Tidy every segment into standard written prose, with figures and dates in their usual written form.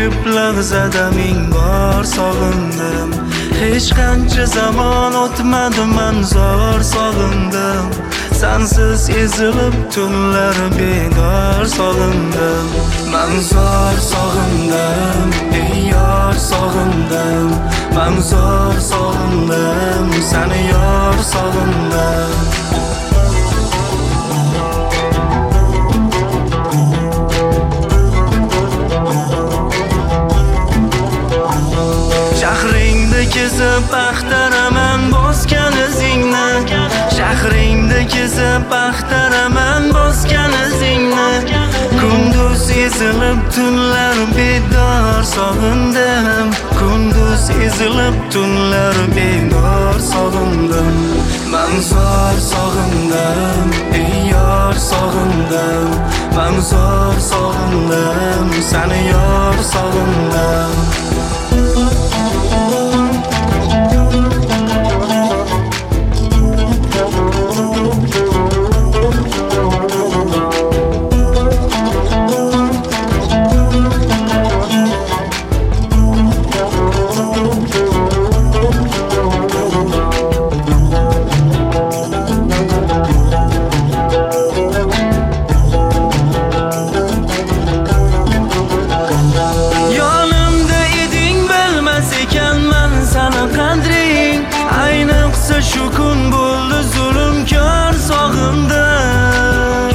kuyib lahzada ming bor sog'indim. Hech qancha zaman o'tmadi, men zor sog'indim. Sensiz ezilib tunlar bedor sog'indim. Men zor sog'indim, ey yor sog'indim. Men zor sog'indim, seni yor sog'indim. Shahringda kezib axtaraman bosgan izingni. Shahringda kezib axtaraman bosgan izingni. Kunduz ezilib tunlar bedor sog'indim. Kunduz ezilib tunlar bedor sog'indim. Men zor sog'indim, ey yor sog'indim. Men zor sog'indim, seni yor sog'indim. Shu kun bo'ldi zulmkor sog'indim.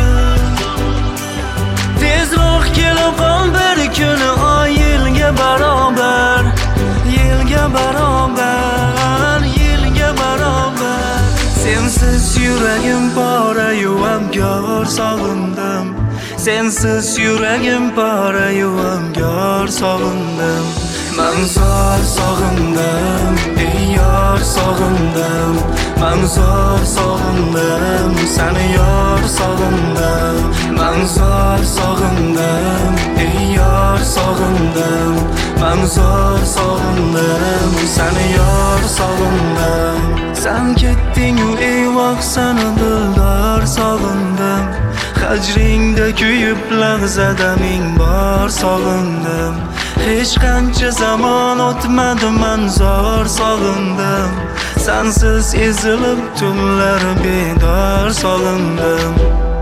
Tezroq kelib qol bir kuni oy yilga barobar. Yilga barobar, yilga barobar. Sensiz yuragim pora-yu abgor sog'indim. Sensiz yuragim pora-yu abgor sog'indim. Men zor sog'indim, ey yor sog'indim. Men zor sog'indim, seni yor sog'indim. Men zor sog'indim, ey yor sog'indim. Men zor sog'indim, seni yor sog'indim. Sen ketding-u eyvoh, seni dildor sog'indim. Hajringda kuyib lahzada ming bor sog'indim. Hech qancha zaman o'tmadi, men zor sog'indim. Sensiz ezilib tunlar bedor sog'indim.